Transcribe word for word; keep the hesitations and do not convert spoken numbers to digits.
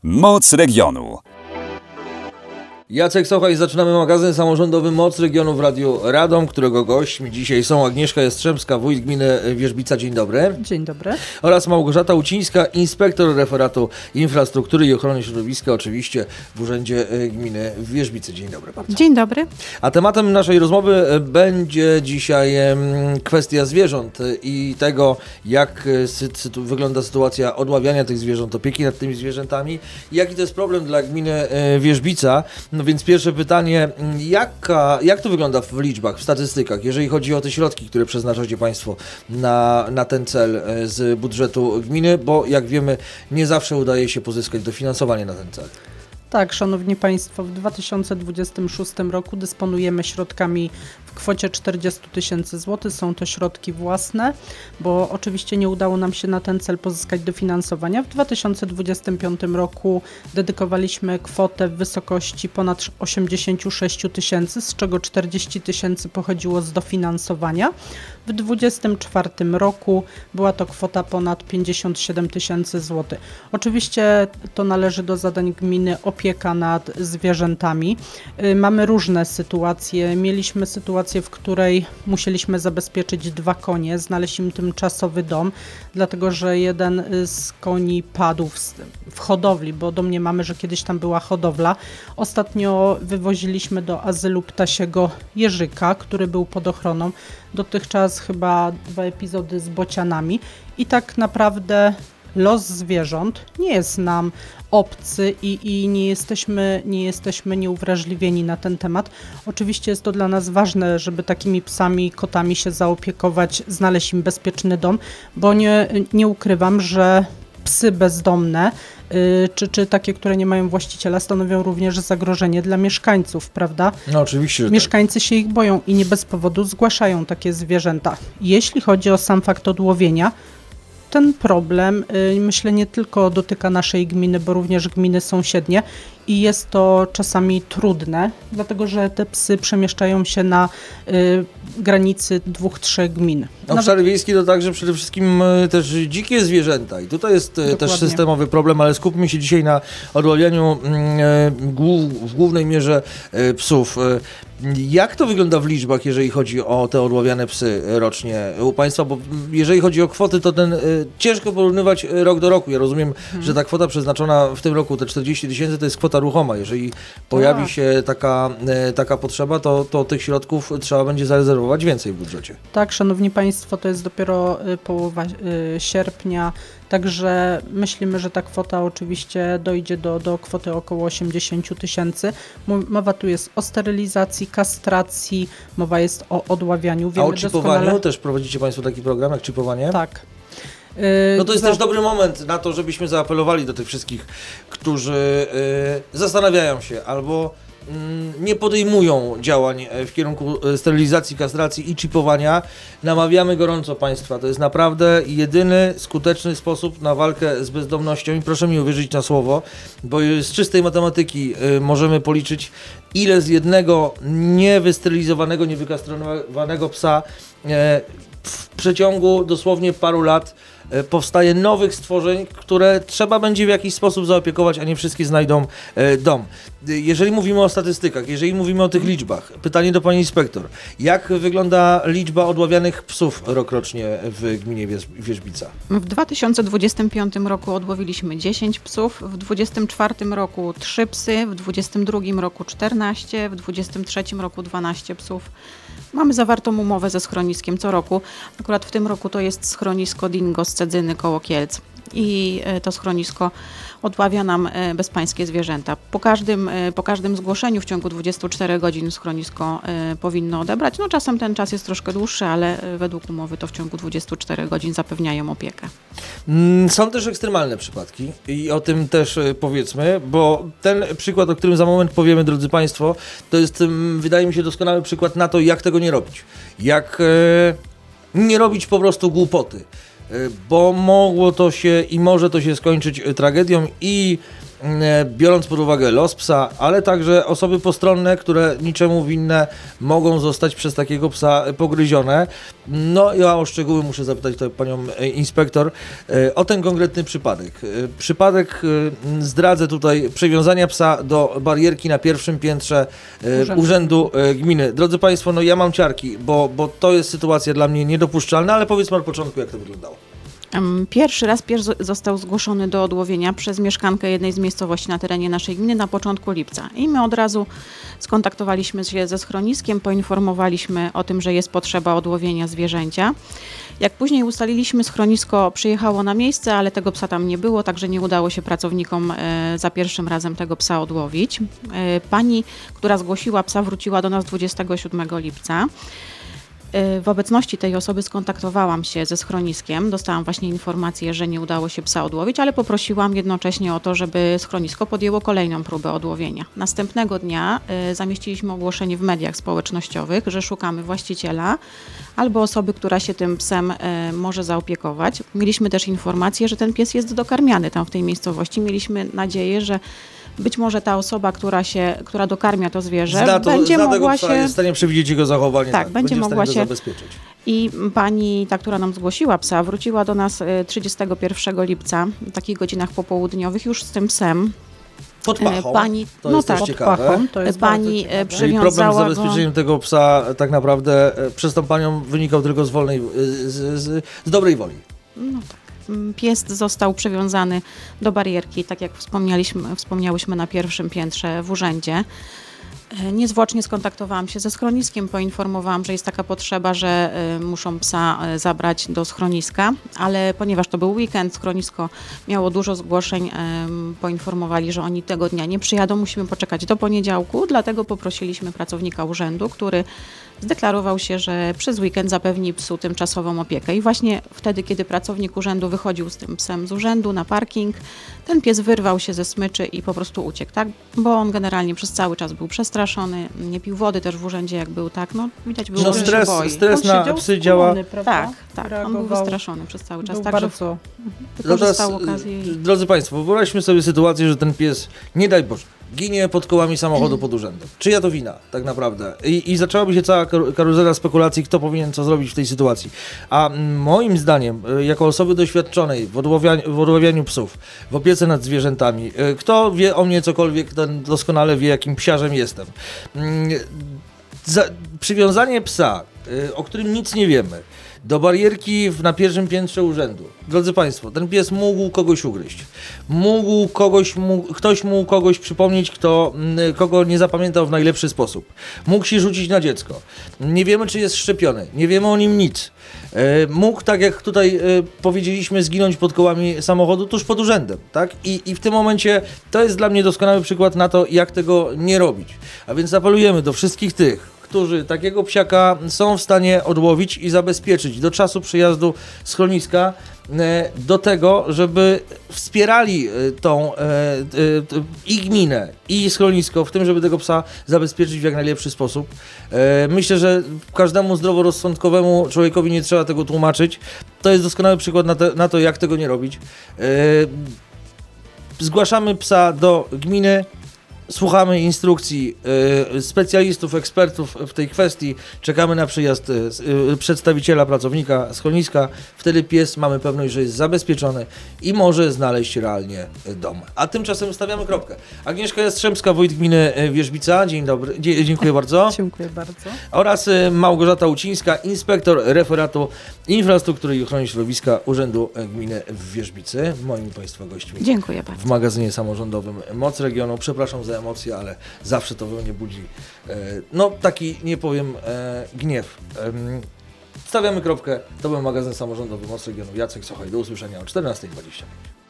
Moc regionu. Jacek Socha i zaczynamy magazyn samorządowy Moc Regionu w Radiu Radom, którego gośćmi dzisiaj są Agnieszka Jastrzębska, wójt gminy Wierzbica. Dzień dobry. Dzień dobry. Oraz Małgorzata Ucińska, inspektor referatu infrastruktury i ochrony środowiska, oczywiście w Urzędzie Gminy Wierzbicy. Dzień dobry bardzo. Dzień dobry. A tematem naszej rozmowy będzie dzisiaj kwestia zwierząt i tego, jak sytu- wygląda sytuacja odławiania tych zwierząt, opieki nad tymi zwierzętami i jaki to jest problem dla gminy Wierzbica. No więc pierwsze pytanie, jaka, jak to wygląda w liczbach, w statystykach, jeżeli chodzi o te środki, które przeznaczacie Państwo na, na ten cel z budżetu gminy, bo jak wiemy, nie zawsze udaje się pozyskać dofinansowanie na ten cel. Tak, szanowni Państwo, w dwa tysiące dwudziestym szóstym roku dysponujemy środkami w kwocie czterdzieści tysięcy złotych. Są to środki własne, bo oczywiście nie udało nam się na ten cel pozyskać dofinansowania. W dwa tysiące dwudziestym piątym roku dedykowaliśmy kwotę w wysokości ponad osiemdziesiąt sześć tysięcy, z czego czterdzieści tysięcy pochodziło z dofinansowania. W dwa tysiące dwudziestym czwartym roku była to kwota ponad pięćdziesiąt siedem tysięcy złotych. Oczywiście to należy do zadań gminy opieka nad zwierzętami. Mamy różne sytuacje. Mieliśmy sytuację, w której musieliśmy zabezpieczyć dwa konie, znaleźć im tymczasowy dom, dlatego że jeden z koni padł w, w hodowli, bo domniemamy, że kiedyś tam była hodowla. Ostatnio wywoziliśmy do azylu ptasiego jeżyka, który był pod ochroną. Dotychczas chyba dwa epizody z bocianami i tak naprawdę los zwierząt nie jest nam obcy i, i nie jesteśmy, nie jesteśmy nieuwrażliwieni na ten temat. Oczywiście jest to dla nas ważne, żeby takimi psami, kotami się zaopiekować, znaleźć im bezpieczny dom, bo nie, nie ukrywam, że psy bezdomne y, czy, czy takie, które nie mają właściciela, stanowią również zagrożenie dla mieszkańców, prawda? No oczywiście, że Mieszkańcy tak. się ich boją i nie bez powodu zgłaszają takie zwierzęta. Jeśli chodzi o sam fakt odłowienia, ten problem, y, myślę, nie tylko dotyka naszej gminy, bo również gminy sąsiednie i jest to czasami trudne, dlatego że te psy przemieszczają się na y, granicy dwóch, trzech gmin. Obszary wiejskie to także przede wszystkim y, też dzikie zwierzęta i tutaj jest y, też systemowy problem, ale skupmy się dzisiaj na odławianiu y, głów, w głównej mierze y, psów. Y, Jak to wygląda w liczbach, jeżeli chodzi o te odławiane psy rocznie u Państwa? Bo jeżeli chodzi o kwoty, to ten y, ciężko porównywać rok do roku. Ja rozumiem, hmm. że ta kwota przeznaczona w tym roku, te czterdzieści tysięcy, to jest kwota ruchoma. Jeżeli pojawi tak. się taka, y, taka potrzeba, to, to tych środków trzeba będzie zarezerwować więcej w budżecie. Tak, szanowni Państwo, to jest dopiero y, połowa y, sierpnia. Także myślimy, że ta kwota oczywiście dojdzie do, do kwoty około osiemdziesiąt tysięcy. Mowa tu jest o sterylizacji, kastracji, mowa jest o odławianiu. Wiemy A o czipowaniu doskonale... też prowadzicie Państwo taki program jak chipowanie? Tak. No to jest Za... też dobry moment na to, żebyśmy zaapelowali do tych wszystkich, którzy yy, zastanawiają się albo nie podejmują działań w kierunku sterylizacji, kastracji i chipowania. Namawiamy gorąco Państwa. To jest naprawdę jedyny skuteczny sposób na walkę z bezdomnością i proszę mi uwierzyć na słowo, bo z czystej matematyki możemy policzyć, ile z jednego niewysterylizowanego, niewykastrowanego psa w przeciągu dosłownie paru lat powstaje nowych stworzeń, które trzeba będzie w jakiś sposób zaopiekować, a nie wszystkie znajdą dom. Jeżeli mówimy o statystykach, jeżeli mówimy o tych liczbach, pytanie do Pani Inspektor. Jak wygląda liczba odławianych psów rokrocznie w gminie Wierzbica? W dwa tysiące dwudziestym piątym roku odłowiliśmy dziesięć psów, w dwa tysiące dwudziestym czwartym roku trzy psy, w dwa tysiące dwudziestym drugim roku czternaście, w dwa tysiące dwudziestym trzecim roku dwanaście psów. Mamy zawartą umowę ze schroniskiem co roku. Akurat w tym roku to jest schronisko Dingo z Cedzyny koło Kielc i to schronisko odławia nam bezpańskie zwierzęta. Po każdym, po każdym zgłoszeniu w ciągu dwudziestu czterech godzin schronisko powinno odebrać. No czasem ten czas jest troszkę dłuższy, ale według umowy to w ciągu dwudziestu czterech godzin zapewniają opiekę. Są też ekstremalne przypadki i o tym też powiedzmy, bo ten przykład, o którym za moment powiemy, drodzy Państwo, to jest, wydaje mi się, doskonały przykład na to, jak tego nie robić. Jak nie robić po prostu głupoty. Bo mogło to się i może to się skończyć tragedią i biorąc pod uwagę los psa, ale także osoby postronne, które niczemu winne mogą zostać przez takiego psa pogryzione. No ja o szczegóły muszę zapytać tutaj panią inspektor o ten konkretny przypadek. Przypadek, zdradzę tutaj, przywiązania psa do barierki na pierwszym piętrze Urzędu, Urzędu Gminy. Drodzy Państwo, no ja mam ciarki, bo, bo to jest sytuacja dla mnie niedopuszczalna, ale powiedzmy od początku, jak to wyglądało. Pierwszy raz pies został zgłoszony do odłowienia przez mieszkankę jednej z miejscowości na terenie naszej gminy na początku lipca. I my od razu skontaktowaliśmy się ze schroniskiem, poinformowaliśmy o tym, że jest potrzeba odłowienia zwierzęcia. Jak później ustaliliśmy, schronisko przyjechało na miejsce, ale tego psa tam nie było, także nie udało się pracownikom za pierwszym razem tego psa odłowić. Pani, która zgłosiła psa, wróciła do nas dwudziestego siódmego lipca. W obecności tej osoby skontaktowałam się ze schroniskiem, dostałam właśnie informację, że nie udało się psa odłowić, ale poprosiłam jednocześnie o to, żeby schronisko podjęło kolejną próbę odłowienia. Następnego dnia y, zamieściliśmy ogłoszenie w mediach społecznościowych, że szukamy właściciela albo osoby, która się tym psem y, może zaopiekować. Mieliśmy też informację, że ten pies jest dokarmiany tam w tej miejscowości. Mieliśmy nadzieję, że być może ta osoba, która się, która dokarmia to zwierzę, Zna to, będzie zna mogła tego psa, się... jest w stanie przewidzieć jego zachowanie. Tak, będzie w stanie mogła go się- zabezpieczyć. I pani, ta, która nam zgłosiła psa, wróciła do nas y, trzydziestego pierwszego lipca, w takich godzinach popołudniowych, już z tym psem. Pod E, pachą, pani- to no jest tak, też Pod ciekawe. pachą, to jest Pani, bardzo e, ciekawe. przy- Czyli problem z przywiązała go- zabezpieczeniem tego psa tak naprawdę e, przez tą panią wynikał tylko z wolnej, z, z, z, z dobrej woli. No tak. Mm, Pies został przywiązany do barierki, tak jak wspomnieliśmy, wspomniałyśmy na pierwszym piętrze w urzędzie. E, Niezwłocznie skontaktowałam się ze schroniskiem, poinformowałam, że jest taka potrzeba, że e, muszą psa e, zabrać do schroniska, ale ponieważ to był weekend, schronisko miało dużo zgłoszeń, em, poinformowali, że oni tego dnia nie przyjadą, musimy poczekać do poniedziałku, dlatego poprosiliśmy pracownika urzędu, który zdeklarował się, że przez weekend zapewni psu tymczasową opiekę. I właśnie wtedy, kiedy pracownik urzędu wychodził z tym psem z urzędu na parking, ten pies wyrwał się ze smyczy i po prostu uciekł, tak? Bo on generalnie przez cały czas był przestraszony, nie pił wody też w urzędzie, jak był, tak? No widać było, No że się stres, boi. stres On na siedział psy działa. skulony, prawda? Tak, tak. On był Reagował, wystraszony przez cały czas. był Także bardzo... wykorzystał No teraz, okazję. I... Drodzy Państwo, wyobraźmy sobie sytuację, że ten pies, nie daj Boże, ginie pod kołami samochodu pod urzędem. Czyja to wina, tak naprawdę? I, i zaczęłaby się cała kar- karuzela spekulacji, kto powinien co zrobić w tej sytuacji. A mm, moim zdaniem, y, jako osoby doświadczonej w odławianiu, w odławianiu psów, w opiece nad zwierzętami, y, kto wie o mnie cokolwiek, ten doskonale wie, jakim psiarzem jestem. Mm, za, przywiązanie psa, y, o którym nic nie wiemy, do barierki w, na pierwszym piętrze urzędu. Drodzy Państwo, ten pies mógł kogoś ugryźć. Mógł kogoś, mógł, ktoś mógł kogoś przypomnieć, kto, mm, kogo nie zapamiętał w najlepszy sposób. Mógł się rzucić na dziecko. Nie wiemy, czy jest szczepiony. Nie wiemy o nim nic. E, mógł, tak jak tutaj e, powiedzieliśmy, zginąć pod kołami samochodu tuż pod urzędem. Tak? I, I w tym momencie to jest dla mnie doskonały przykład na to, jak tego nie robić. A więc apelujemy do wszystkich tych, którzy takiego psiaka są w stanie odłowić i zabezpieczyć do czasu przyjazdu schroniska, e, do tego, żeby wspierali e, tą e, e, t- i gminę, i schronisko w tym, żeby tego psa zabezpieczyć w jak najlepszy sposób. E, Myślę, że każdemu zdroworozsądkowemu człowiekowi nie trzeba tego tłumaczyć. To jest doskonały przykład na, te, na to, jak tego nie robić. E, Zgłaszamy psa do gminy. Słuchamy instrukcji y, specjalistów, ekspertów w tej kwestii. Czekamy na przyjazd y, y, przedstawiciela, pracownika schroniska. Wtedy pies, mamy pewność, że jest zabezpieczony i może znaleźć realnie y, dom. A tymczasem stawiamy kropkę. Agnieszka Jastrzębska, wójt gminy y, Wierzbica. Dzień dobry. Dzie- dziękuję bardzo. Dziękuję bardzo. Oraz y, Małgorzata Ucińska, inspektor referatu infrastruktury i ochrony środowiska Urzędu Gminy w Wierzbicy. Moimi Państwa gośćmi Dziękuję bardzo. w magazynie samorządowym Moc Regionu. Przepraszam za emocje, ale zawsze to we mnie budzi, e, no taki, nie powiem, e, gniew. Em, Stawiamy kropkę. To był magazyn samorządowy Moc Regionu. Jacek Sochaj. Do usłyszenia o czternasta dwadzieścia pięć.